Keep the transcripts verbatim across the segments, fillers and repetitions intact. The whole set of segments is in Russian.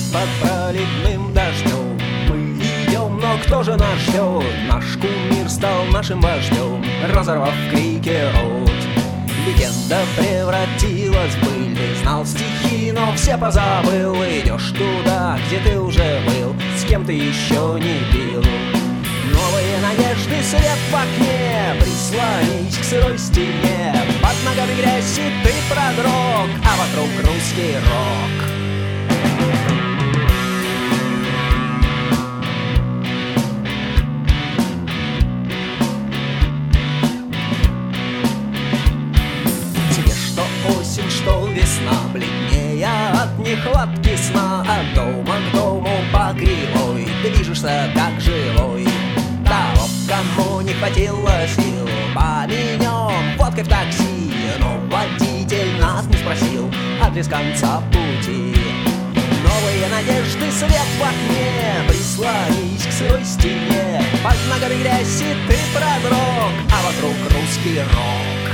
под проливным дождем. Мы идем, но кто же нас ждет? Наш кумир стал нашим вождем, разорвав крики рот. Легенда превратилась в быль. Ты знал стихи, но все позабыл. Идешь туда, где ты уже был, с кем ты еще не пил. Новые надежды, свет в окне, прислонись к сырой стене. Под ногами грязь, и ты продрог, а вокруг русский рок. Тебе что осень, что весна, бледнее от нехватки сна. От дома к дому по кривой движешься как живой. Того, кому не хватило сил, поменем водкой в такси. Но водитель нас не спросил адрес конца пути. Новые надежды, свет в окне, прислонись к сырой стене. Под ногами грязь, и ты продрог, а вокруг русский рок.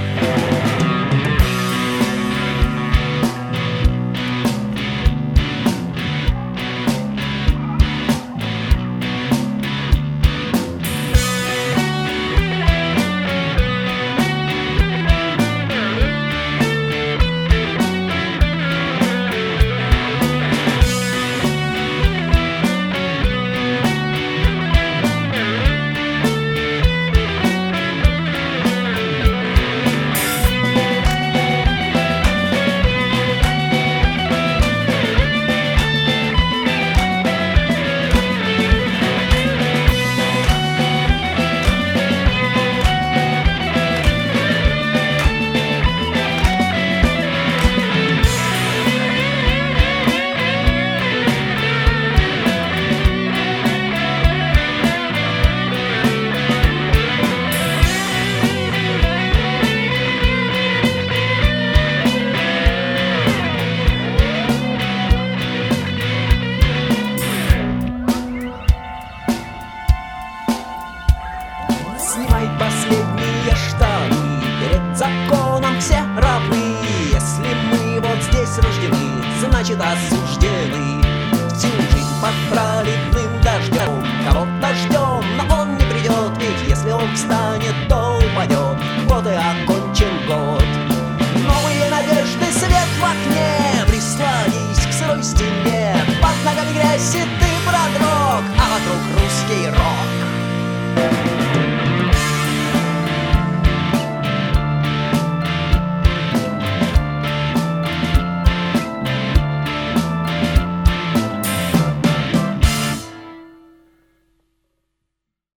Снимай последние штаны, перед законом все равны. Если мы вот здесь рождены, значит осуждены. Всю жизнь под проливным дождем кого-то ждем, но он не придет, ведь если он встанет, то упадет. Вот и окончен год. Новые надежды, свет в окне, прислонись к сырой стене.